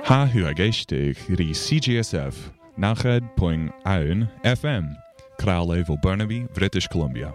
Ha huageistig ri CGSF, Nached.1 FM, Kraalheuvel Burnaby, British Columbia.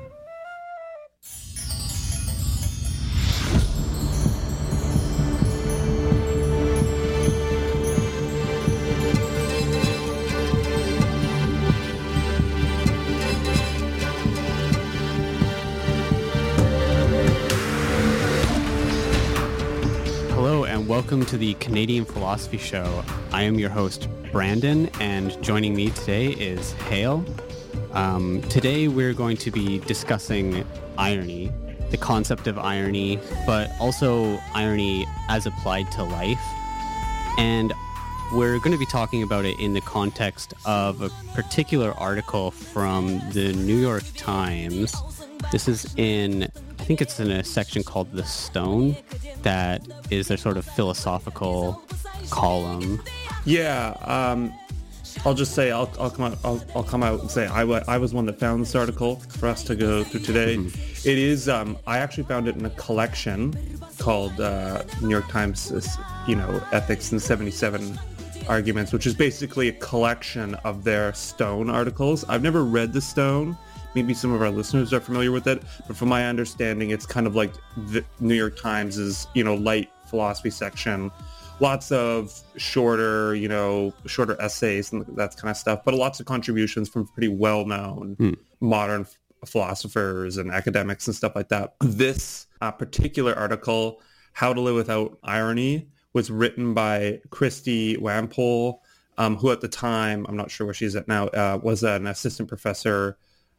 Welcome to the Canadian Philosophy Show. I am your host, Brandon, and joining me today is Hale. Today we're going to be discussing irony, the concept of irony, but also irony as applied to life. And we're going to be talking about it in the context of a particular article from the New York Times. This is I think it's in a section called The Stone, that is their sort of philosophical column. Yeah, I'll just say I'll come out and say I was one that found this article for us to go through today. Mm-hmm. It is I actually found it in a collection called New York Times, Ethics in 77 Arguments, which is basically a collection of their Stone articles. I've never read The Stone. Maybe some of our listeners are familiar with it, but from my understanding, it's kind of like the New York Times' light philosophy section. Lots of shorter essays and that kind of stuff, but lots of contributions from pretty well-known modern philosophers and academics and stuff like that. This particular article, How to Live Without Irony, was written by Christy Wampole, who at the time, I'm not sure where she's at now, was an assistant professor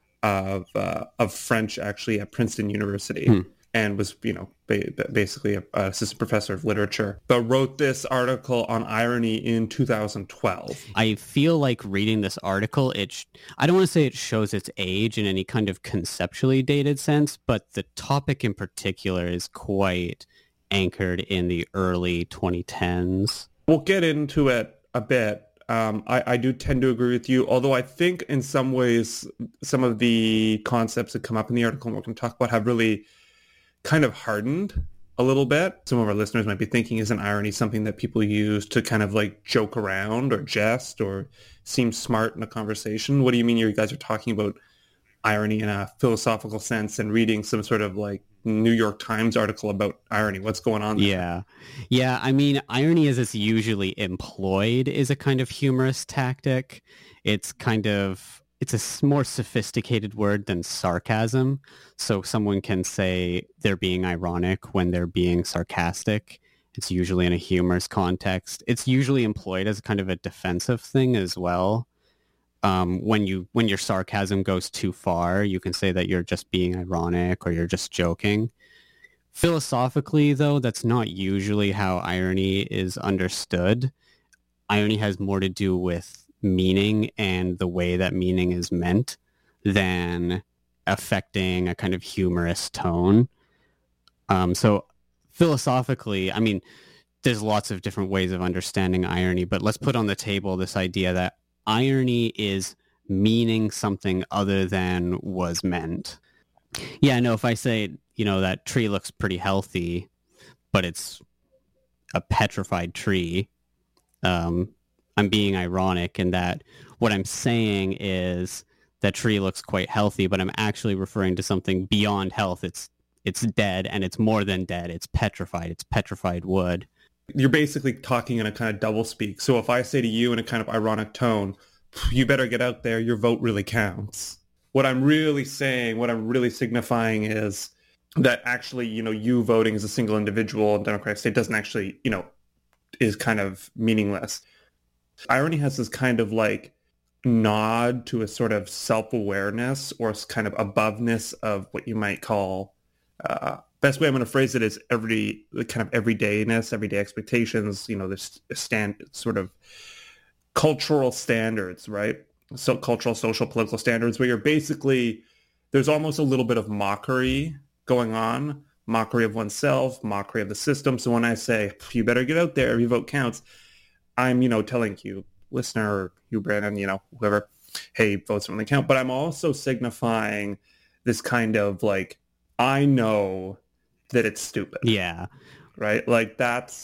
of French actually at Princeton University and was, basically an assistant professor of literature, but wrote this article on irony in 2012. I feel like reading this article, I don't want to say it shows its age in any kind of conceptually dated sense, but the topic in particular is quite anchored in the early 2010s. We'll get into it a bit. I do tend to agree with you, although I think in some ways some of the concepts that come up in the article and we're going to talk about have really kind of hardened a little bit. Some of our listeners might be thinking, isn't irony something that people use to kind of like joke around or jest or seem smart in a conversation? What do you mean you guys are talking about irony in a philosophical sense and reading some sort of like New York Times article about irony? What's going on there? Yeah. I mean, irony as it's usually employed is a kind of humorous tactic. It's a more sophisticated word than sarcasm. So someone can say they're being ironic when they're being sarcastic. It's usually in a humorous context. It's usually employed as kind of a defensive thing as well. When your sarcasm goes too far, you can say that you're just being ironic or you're just joking. Philosophically, though, that's not usually how irony is understood. Irony has more to do with meaning and the way that meaning is meant than affecting a kind of humorous tone. So philosophically, I mean, there's lots of different ways of understanding irony, but let's put on the table this idea that irony is meaning something other than was meant. Yeah, no, if I say, that tree looks pretty healthy, but it's a petrified tree, I'm being ironic in that what I'm saying is that tree looks quite healthy, but I'm actually referring to something beyond health. It's dead, and it's more than dead. It's petrified wood. You're basically talking in a kind of double speak. So if I say to you in a kind of ironic tone, you better get out there, your vote really counts. What I'm really saying, what I'm really signifying is that actually, you voting as a single individual in democratic state doesn't actually, is kind of meaningless. Irony has this kind of like nod to a sort of self-awareness or kind of aboveness of what you might call best way I'm going to phrase it is everydayness, everyday expectations, this sort of cultural standards, right? So cultural, social, political standards where you're basically, there's almost a little bit of mockery going on, mockery of oneself, mockery of the system. So when I say, you better get out there, every vote counts, I'm, telling you, listener, or you, Brandon, whoever, hey, votes don't really count. But I'm also signifying this kind of like, I know that it's stupid. Yeah. Right? Like that's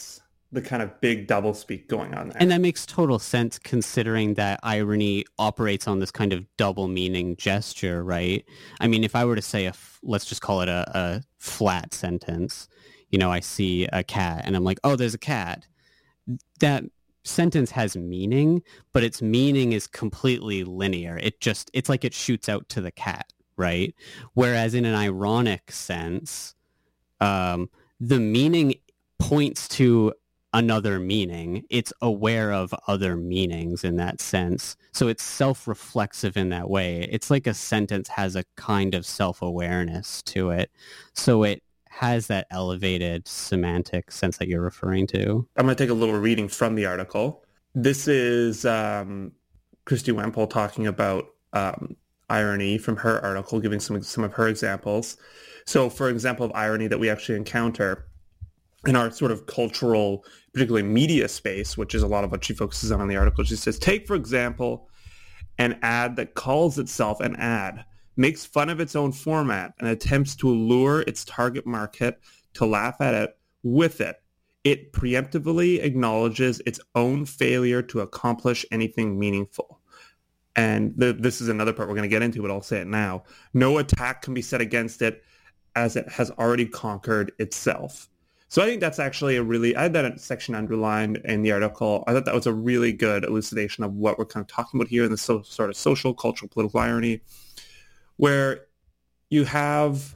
the kind of big doublespeak going on there. And that makes total sense considering that irony operates on this kind of double meaning gesture, right? I mean, if I were to say, let's just call it a flat sentence, you know, I see a cat and I'm like, oh, there's a cat. That sentence has meaning, but its meaning is completely linear. It's like it shoots out to the cat, right? Whereas in an ironic sense, the meaning points to another meaning. It's aware of other meanings in that sense. So it's self-reflexive in that way. It's like a sentence has a kind of self-awareness to it. So it has that elevated semantic sense that you're referring to. I'm going to take a little reading from the article. This is Christy Wemple talking about irony from her article, giving some of her examples. So for example of irony that we actually encounter in our sort of cultural, particularly media space, which is a lot of what she focuses on in the article. She says, take, for example, an ad that calls itself an ad, makes fun of its own format, and attempts to lure its target market to laugh at it with it. It preemptively acknowledges its own failure to accomplish anything meaningful. And this is another part we're going to get into, but I'll say it now. No attack can be set against it as it has already conquered itself. So I think that's actually I had that section underlined in the article. I thought that was a really good elucidation of what we're kind of talking about here in the sort of social, cultural, political irony, where you have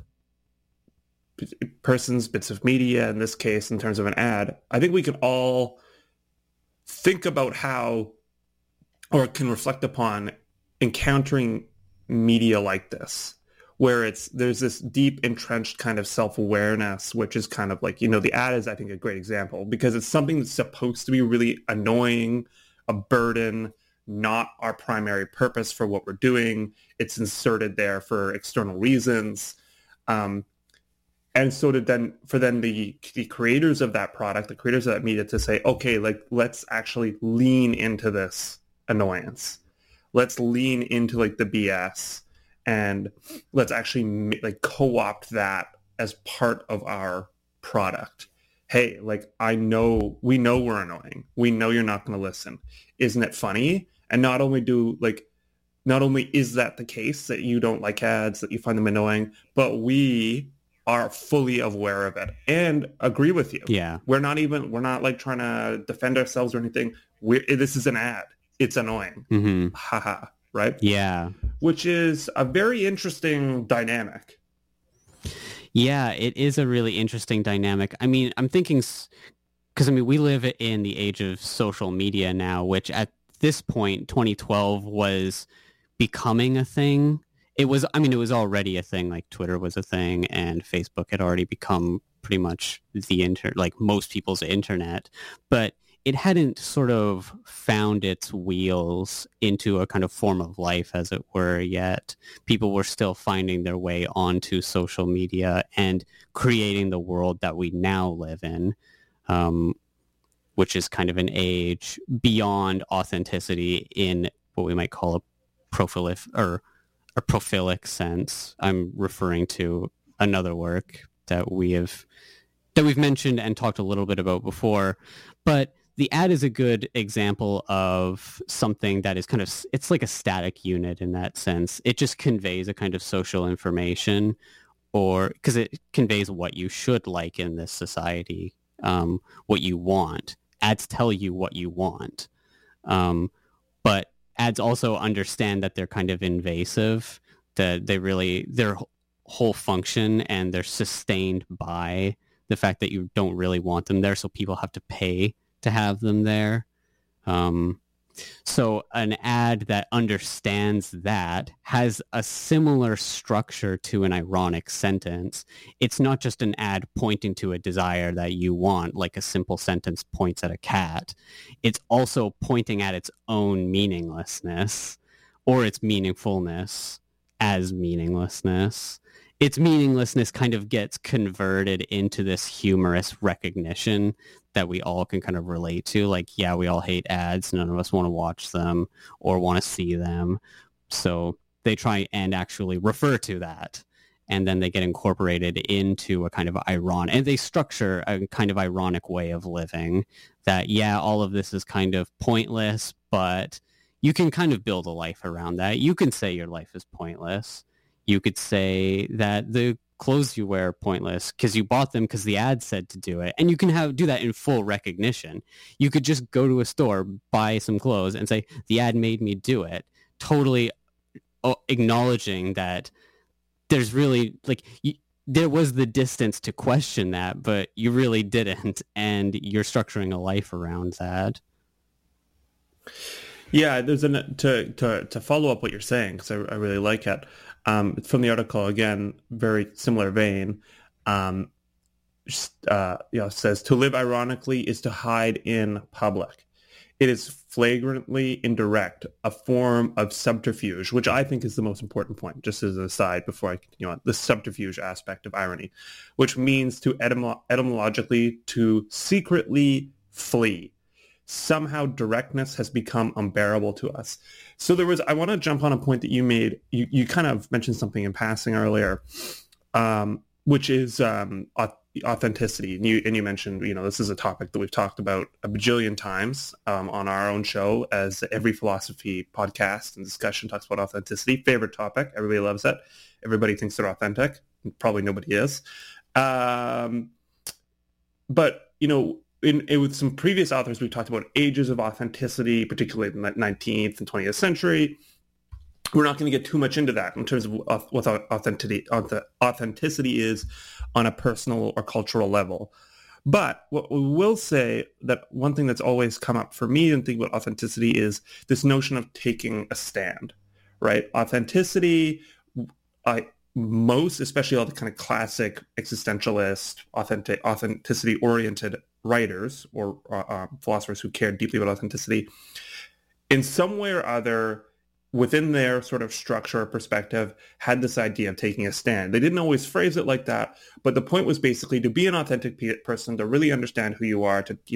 persons, bits of media, in this case, in terms of an ad. I think we can all think about how, or can reflect upon, encountering media like this, where there's this deep entrenched kind of self-awareness, which is kind of like, you know, the ad is, I think, a great example because it's something that's supposed to be really annoying, a burden, not our primary purpose for what we're doing. It's inserted there for external reasons. And so for the creators of that product, the creators of that media to say, okay, like, let's actually lean into this annoyance. Let's lean into like the BS. And let's actually like co-opt that as part of our product. Hey, like we know we're annoying. We know you're not going to listen. Isn't it funny? And not only is that the case that you don't like ads, that you find them annoying, but we are fully aware of it and agree with you. Yeah. We're not like trying to defend ourselves or anything. This is an ad. It's annoying. Mm-hmm. Haha. Right? Yeah. Which is a very interesting dynamic. Yeah, it is a really interesting dynamic. I mean, I'm thinking, because I mean, we live in the age of social media now, which at this point, 2012 was becoming a thing. It was already a thing, like Twitter was a thing and Facebook had already become pretty much like most people's internet. But it hadn't sort of found its wheels into a kind of form of life, as it were, yet. People were still finding their way onto social media and creating the world that we now live in, which is kind of an age beyond authenticity in what we might call a prophilic sense. I'm referring to another work that we've mentioned and talked a little bit about before, but the ad is a good example of something that is kind of, it's like a static unit in that sense. It just conveys a kind of social information, or because it conveys what you should like in this society, what you want. Ads tell you what you want. But ads also understand that they're kind of invasive, that their whole function and they're sustained by the fact that you don't really want them there. So people have to pay to have them there. So an ad that understands that has a similar structure to an ironic sentence. It's not just an ad pointing to a desire that you want, like a simple sentence points at a cat. It's also pointing at its own meaninglessness or its meaningfulness as meaninglessness. Its meaninglessness kind of gets converted into this humorous recognition that we all can kind of relate to. Like, yeah, we all hate ads. None of us want to watch them or want to see them. So they try and actually refer to that and then they get incorporated into a kind of ironic, and they structure a kind of ironic way of living that, yeah, all of this is kind of pointless, but you can kind of build a life around that. You can say your life is pointless. You could say that the clothes you wear are pointless because you bought them because the ad said to do it. And you can do that in full recognition. You could just go to a store, buy some clothes, and say, the ad made me do it. Totally acknowledging that there's really, like, there was the distance to question that, but you really didn't. And you're structuring a life around that. Yeah, there's to follow up what you're saying, because I really like it. It's from the article, again, very similar vein. Says, to live ironically is to hide in public. It is flagrantly indirect, a form of subterfuge, which I think is the most important point, just as an aside before I continue on, the subterfuge aspect of irony, which means to etymologically to secretly flee. Somehow directness has become unbearable to us. So I want to jump on a point that you made. You kind of mentioned something in passing earlier, which is authenticity. And you mentioned, this is a topic that we've talked about a bajillion times on our own show, as every philosophy podcast and discussion talks about authenticity. Favorite topic. Everybody loves it. Everybody thinks they're authentic. Probably nobody is. But, with some previous authors, we've talked about ages of authenticity, particularly in the 19th and 20th century. We're not going to get too much into that in terms of what authenticity is on a personal or cultural level. But what we will say, that one thing that's always come up for me in thinking about authenticity is this notion of taking a stand, right? Authenticity, especially all the kind of classic existentialist, authenticity-oriented writers or philosophers who care deeply about authenticity, in some way or other, within their sort of structure or perspective, had this idea of taking a stand. They didn't always phrase it like that, but the point was basically to be an authentic person, to really understand who you are, to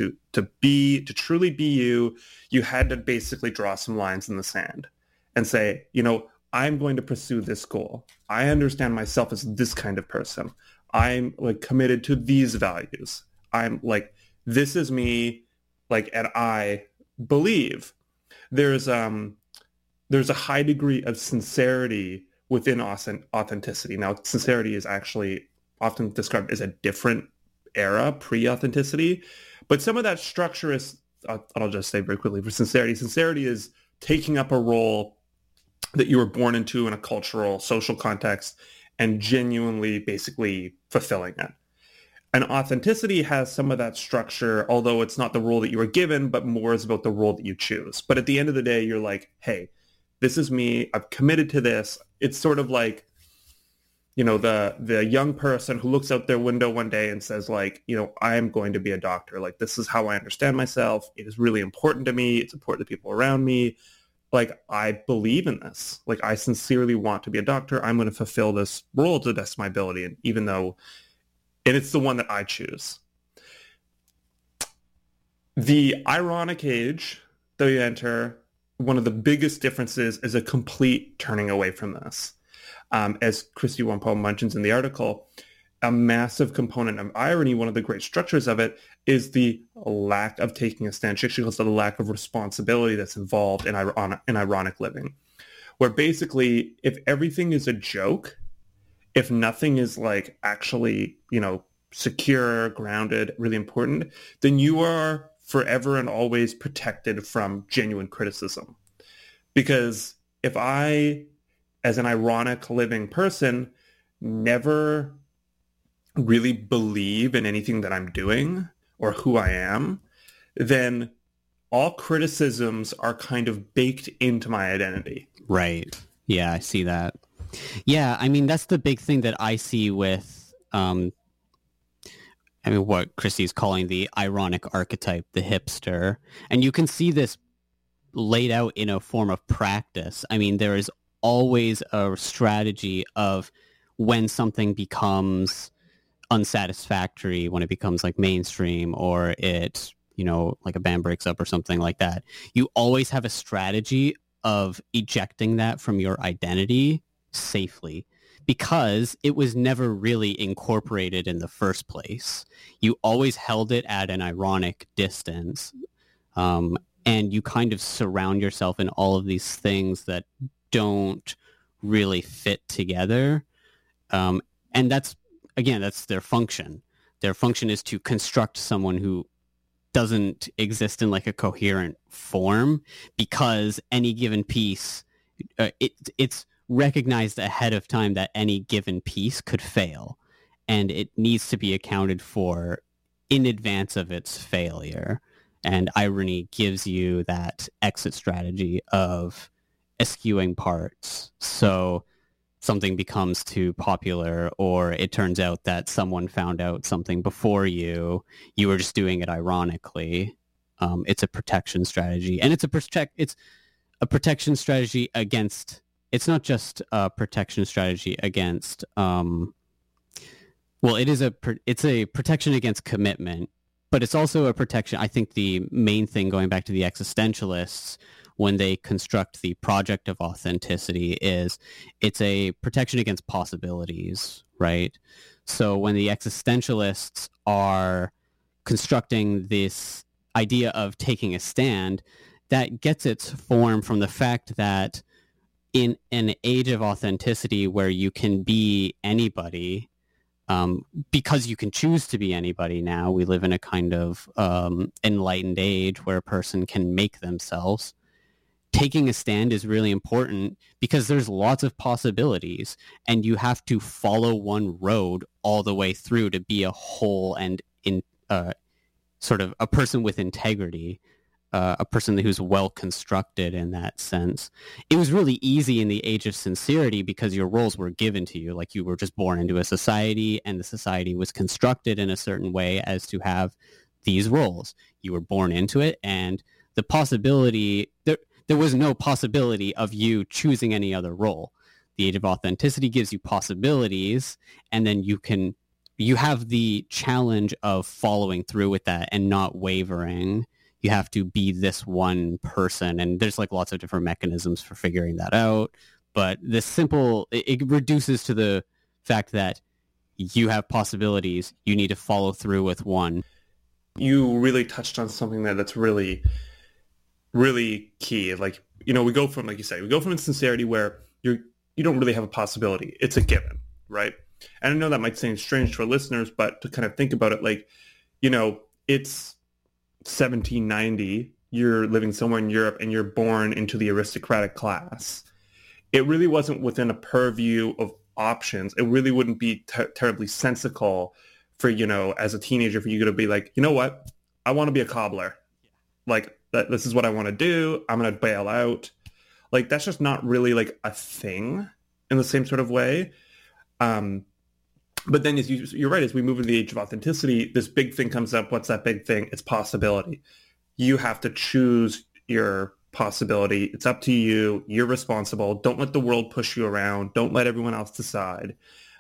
truly be you, you had to basically draw some lines in the sand and say, I'm going to pursue this goal. I understand myself as this kind of person. I'm committed to these values. I'm this is me, and I believe there's a high degree of sincerity within authenticity. Now, sincerity is actually often described as a different era, pre-authenticity, but some of that structure is, I'll just say very quickly, for sincerity. Sincerity is taking up a role that you were born into in a cultural, social context and genuinely basically fulfilling it. And authenticity has some of that structure, although it's not the role that you were given, but more is about the role that you choose. But at the end of the day, you're like, hey, this is me. I've committed to this. It's sort of like, the young person who looks out their window one day and says, I am going to be a doctor. This is how I understand myself. It is really important to me. It's important to people around me. I believe in this. I sincerely want to be a doctor. I'm going to fulfill this role to the best of my ability. And it's the one that I choose. The ironic age that we enter, one of the biggest differences is a complete turning away from this. As Christy Wampole mentions in the article, a massive component of irony, one of the great structures of it, is the lack of taking a stand. She actually calls it the lack of responsibility that's involved in ironic living, where basically if everything is a joke, if nothing is actually, secure, grounded, really important, then you are forever and always protected from genuine criticism. Because if I, as an ironic living person, never really believe in anything that I'm doing or who I am, then all criticisms are kind of baked into my identity. Right. Yeah, I see that. Yeah, I mean, that's the big thing that I see with, what Christy's calling the ironic archetype, the hipster. And you can see this laid out in a form of practice. I mean, there is always a strategy of when something becomes unsatisfactory, when it becomes mainstream, or it, a band breaks up or something like that. You always have a strategy of ejecting that from your identity safely, because it was never really incorporated in the first place. You always held it at an ironic distance, and you kind of surround yourself in all of these things that don't really fit together. And that's their function. Their function is to construct someone who doesn't exist in like a coherent form, because any given piece, it's recognized ahead of time that any given piece could fail, and it needs to be accounted for in advance of its failure. And irony gives you that exit strategy of eschewing parts. So something becomes too popular, or it turns out that someone found out something before you were just doing it ironically. It's a protection strategy, and it's a protection strategy against, it's not just a protection strategy against, it's a protection against commitment, but it's also a protection. I think the main thing, going back to the existentialists, when they construct the project of authenticity, is it's a protection against possibilities, right? So when the existentialists are constructing this idea of taking a stand, that gets its form from the fact that in an age of authenticity where you can be anybody, because you can choose to be anybody now, we live in a kind of enlightened age where a person can make themselves. Taking a stand is really important because there's lots of possibilities, and you have to follow one road all the way through to be a whole and in sort of a person with integrity, a person who's well constructed in that sense. It was really easy in the age of sincerity because your roles were given to you. Like, you were just born into a society, and the society was constructed in a certain way as to have these roles. You were born into it, and the possibility, there was no possibility of you choosing any other role. The age of authenticity gives you possibilities, and then you have the challenge of following through with that and not wavering. You have to be this one person, and there's like lots of different mechanisms for figuring that out. But it reduces to the fact that you have possibilities. You need to follow through with one. You really touched on something that's really, really key. Like, we go from, like you say, insincerity where you don't really have a possibility. It's a given, right? And I know that might seem strange to our listeners, but to kind of think about it, like, it's 1790, you're living somewhere in Europe and you're born into the aristocratic class. It really wasn't within a purview of options. It really wouldn't be terribly sensical for, as a teenager, for you to be like, you know what? I want to be a cobbler. Like, this is what I want to do. I'm going to bail out. Like, that's just not really like a thing in the same sort of way. But then you're right, as we move into the age of authenticity, this big thing comes up. What's that big thing? It's possibility. You have to choose your possibility. It's up to you. You're responsible. Don't let the world push you around. Don't let everyone else decide.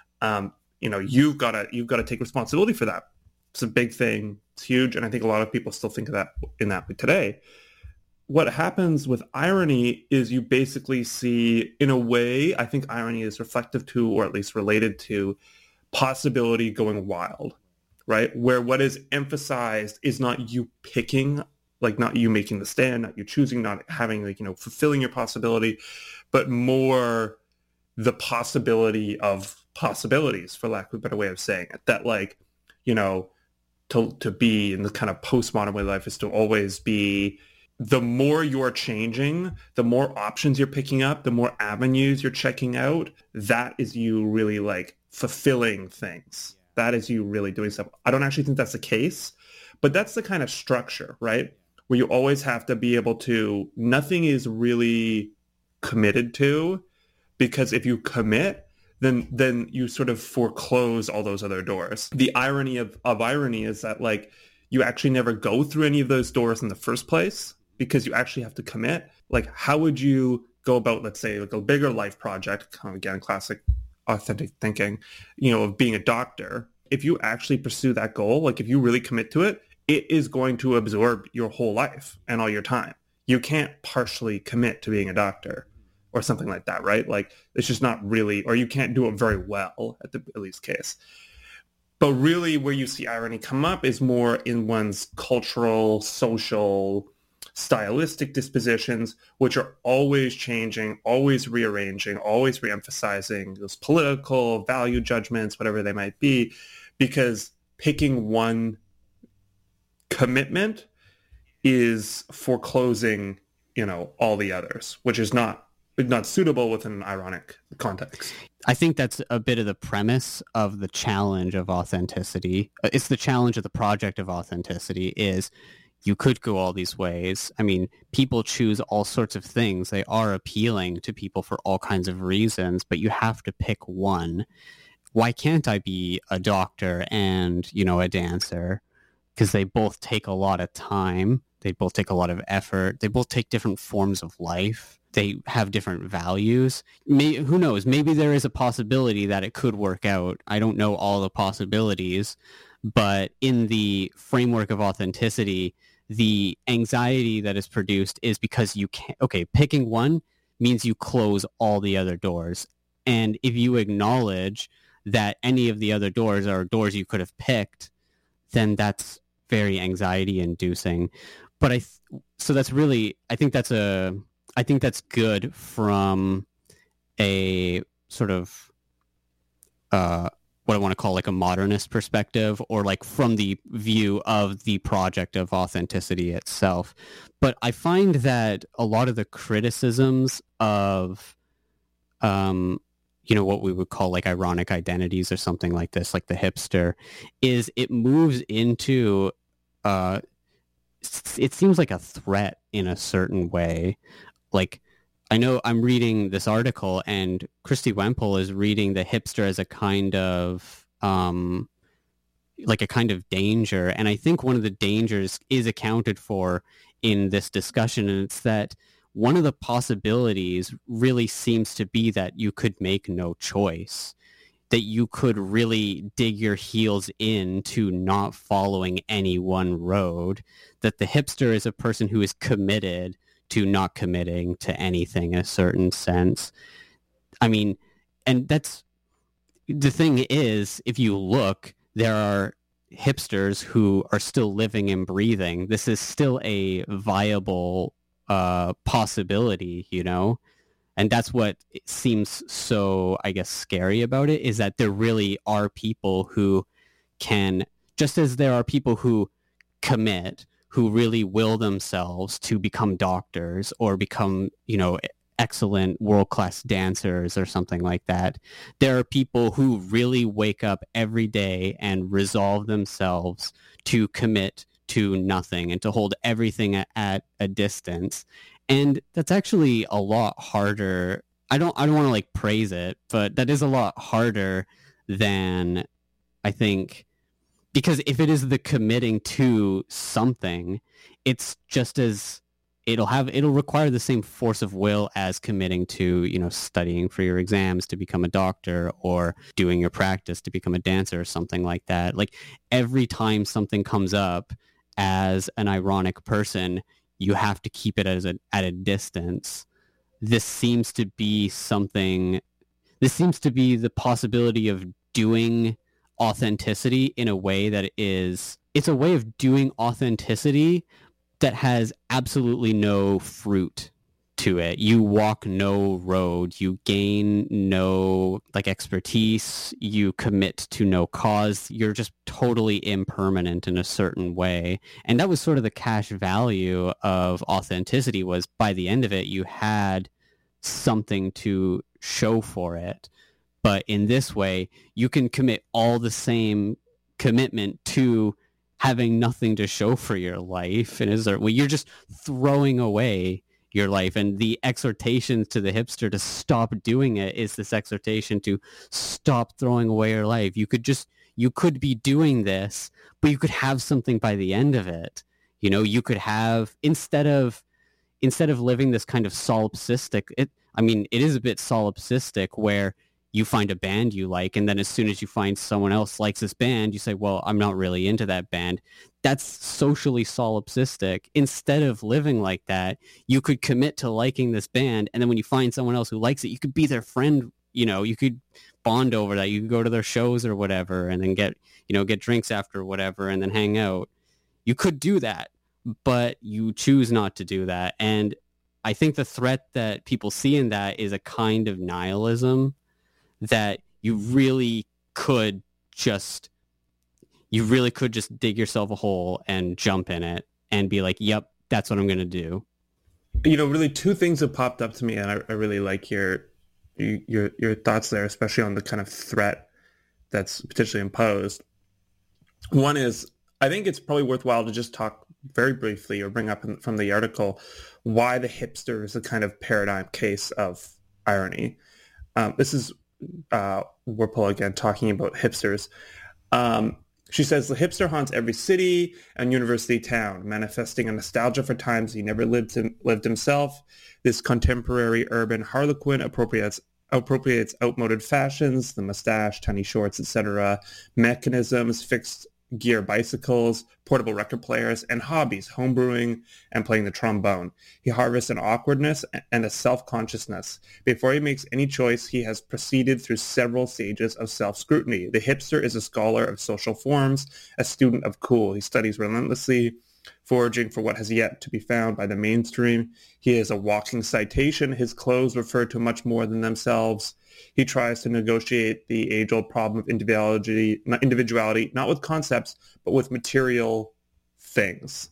You've got to take responsibility for that. It's a big thing. It's huge. And I think a lot of people still think of that in that way today. What happens with irony is you basically see, in a way, I think irony is reflective to, or at least related to, possibility going wild, right? Where what is emphasized is not you picking, like not you making the stand, not you choosing, not having, like, fulfilling your possibility, but more the possibility of possibilities, for lack of a better way of saying it. That, like, to be in the kind of postmodern way of life is to always be, the more you're changing, the more options you're picking up, the more avenues you're checking out. That is you really, like, fulfilling things. That is you really doing stuff. I don't actually think that's the case, but that's the kind of structure, right? Where you always have to be able to, nothing is really committed to, because if you commit, then you sort of foreclose all those other doors. The irony of irony is that, like, you actually never go through any of those doors in the first place because you actually have to commit. Like, how would you go about, let's say, like a bigger life project, kind of, again, classic authentic thinking, of being a doctor. If you actually pursue that goal, like if you really commit to it, it is going to absorb your whole life and all your time. You can't partially commit to being a doctor. or something like that, right? Like it's just not really, or you can't do it very well at least case. But really where you see irony come up is more in one's cultural, social, stylistic dispositions, which are always changing, always rearranging, always reemphasizing those political value judgments, whatever they might be, because picking one commitment is foreclosing, all the others, which is not suitable within an ironic context. I think that's a bit of the premise of the challenge of authenticity. It's the challenge of the project of authenticity is you could go all these ways. I mean, people choose all sorts of things. They are appealing to people for all kinds of reasons, but you have to pick one. Why can't I be a doctor and, a dancer? Because they both take a lot of time. They both take a lot of effort. They both take different forms of life. They have different values. Who knows? Maybe there is a possibility that it could work out. I don't know all the possibilities, but in the framework of authenticity, the anxiety that is produced is because you can't, picking one means you close all the other doors. And if you acknowledge that any of the other doors are doors you could have picked, then that's very anxiety inducing. But I think that's good from a sort of what I want to call like a modernist perspective, or like from the view of the project of authenticity itself. But I find that a lot of the criticisms of what we would call like ironic identities or something like this, like the hipster, is it moves into it seems like a threat in a certain way. Like, I know I'm reading this article and Christy Wemple is reading the hipster as a kind of like a kind of danger. And I think one of the dangers is accounted for in this discussion. And it's that one of the possibilities really seems to be that you could make no choice, that you could really dig your heels into not following any one road, that the hipster is a person who is committed to not committing to anything in a certain sense. I mean, and that's the thing is, if you look, there are hipsters who are still living and breathing. This is still a viable possibility, And that's what seems so, I guess, scary about it, is that there really are people who can, just as there are people who commit, who really will themselves to become doctors or become, excellent world-class dancers or something like that. There are people who really wake up every day and resolve themselves to commit to nothing and to hold everything at a distance. And that's actually a lot harder. I don't want to like praise it, but that is a lot harder than I think, because if it is the committing to something, it's just as it'll require the same force of will as committing to, studying for your exams to become a doctor or doing your practice to become a dancer or something like that. Like every time something comes up as an ironic person, you have to keep it at a distance. This seems to be the possibility of doing authenticity in a way that it's a way of doing authenticity that has absolutely no fruit to it. You walk no road, you gain no expertise, you commit to no cause, you're just totally impermanent in a certain way. And that was sort of the cash value of authenticity, was by the end of it, you had something to show for it. But in this way, you can commit all the same commitment to having nothing to show for your life. And you're just throwing away your life. And the exhortation to the hipster to stop doing it is this exhortation to stop throwing away your life. You could be doing this, but you could have something by the end of it. You could have, instead of living this kind of solipsistic, it is a bit solipsistic, where you find a band you like, and then as soon as you find someone else likes this band, you say, well, I'm not really into that band. That's socially solipsistic. Instead of living like that, you could commit to liking this band, and then when you find someone else who likes it, you could be their friend. You could bond over that. You could go to their shows or whatever, and then get drinks after whatever, and then hang out. You could do that, but you choose not to do that. And I think the threat that people see in that is a kind of nihilism, that you really could just dig yourself a hole and jump in it and be like, yep, that's what I'm going to do. Really two things have popped up to me, and I really like your thoughts there, especially on the kind of threat that's potentially imposed. One is, I think it's probably worthwhile to just talk very briefly or bring up from the article why the hipster is a kind of paradigm case of irony. This is Warpole again talking about hipsters. She says, the hipster haunts every city and university town, manifesting a nostalgia for times he never lived himself. This contemporary urban harlequin appropriates outmoded fashions, the mustache, tiny shorts, etc., mechanisms, fixed gear bicycles, portable record players, and hobbies, homebrewing and playing the trombone. He harvests an awkwardness and a self-consciousness. Before he makes any choice, he has proceeded through several stages of self-scrutiny. The hipster is a scholar of social forms, a student of cool. He studies relentlessly, foraging for what has yet to be found by the mainstream. He is a walking citation. His clothes refer to much more than themselves. He tries to negotiate the age-old problem of individuality, not with concepts, but with material things.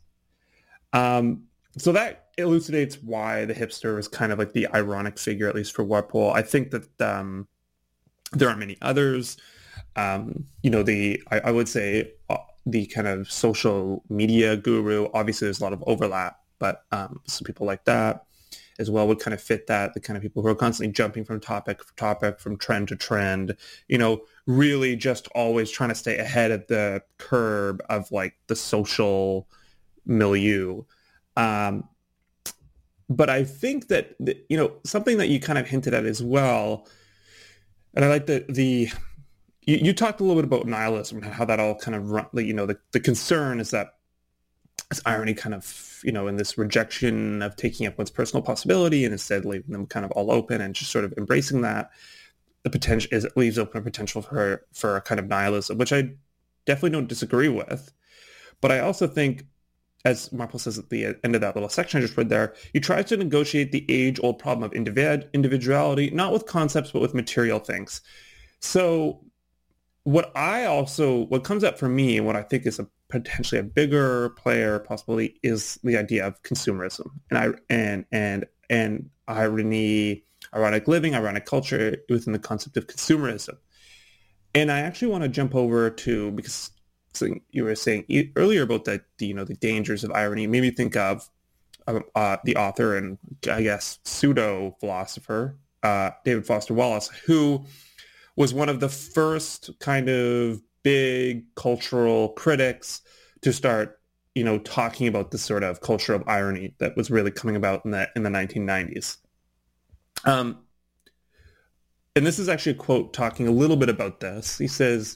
So that elucidates why the hipster is kind of like the ironic figure, at least for Warpole. I think that there are many others. I would say the kind of social media guru, obviously there's a lot of overlap, but some people like that as well would kind of fit that, the kind of people who are constantly jumping from topic to topic, from trend to trend, really just always trying to stay ahead of the curb of like the social milieu. But I think that, something that you kind of hinted at as well, and I like you talked a little bit about nihilism and how that all kind of the concern is that this irony kind of, in this rejection of taking up one's personal possibility and instead leaving them kind of all open and just sort of embracing that, the potential is it leaves open a potential for a kind of nihilism, which I definitely don't disagree with. But I also think, as Marple says at the end of that little section I just read there, he tries to negotiate the age-old problem of individuality, not with concepts, but with material things. So what comes up for me, and what I think is potentially a bigger player possibly, is the idea of consumerism and irony, ironic living, ironic culture within the concept of consumerism. And I actually want to jump over to, because you were saying earlier about the dangers of irony, made me think of the author and I guess pseudo philosopher David Foster Wallace, who was one of the first kind of big cultural critics to start, talking about this sort of culture of irony that was really coming about in the 1990s. And this is actually a quote talking a little bit about this. He says,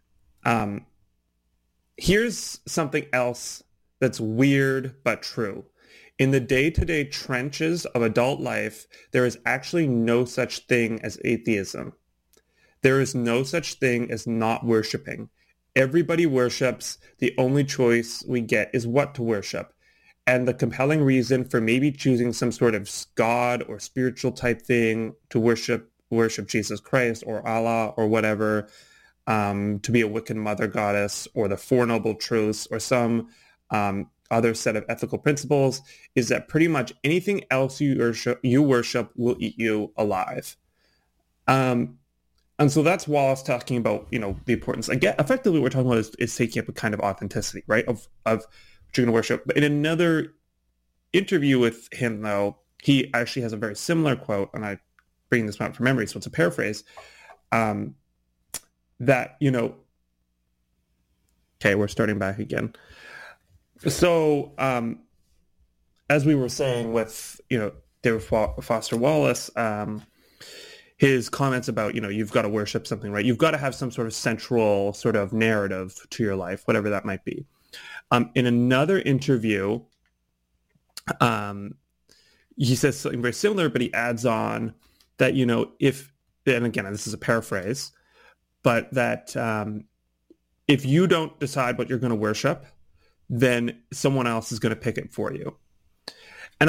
here's something else that's weird but true. In the day-to-day trenches of adult life, there is actually no such thing as atheism. There is no such thing as not worshiping. Everybody worships. The only choice we get is what to worship. And the compelling reason for maybe choosing some sort of God or spiritual type thing to worship Jesus Christ or Allah or whatever, to be a Wiccan mother goddess or the Four Noble Truths or some other set of ethical principles, is that pretty much anything else you worship will eat you alive. And so that's Wallace talking about, the importance. Again, effectively what we're talking about is taking up a kind of authenticity, right, of what you're going to worship. But in another interview with him, though, he actually has a very similar quote, and I bring this out from memory, so it's a paraphrase, that, okay, we're starting back again. So as we were saying with, David Foster Wallace, his comments about, you've got to worship something, right? You've got to have some sort of central sort of narrative to your life, whatever that might be. In another interview, he says something very similar, but he adds on that, and again, this is a paraphrase, but that if you don't decide what you're going to worship, then someone else is going to pick it for you.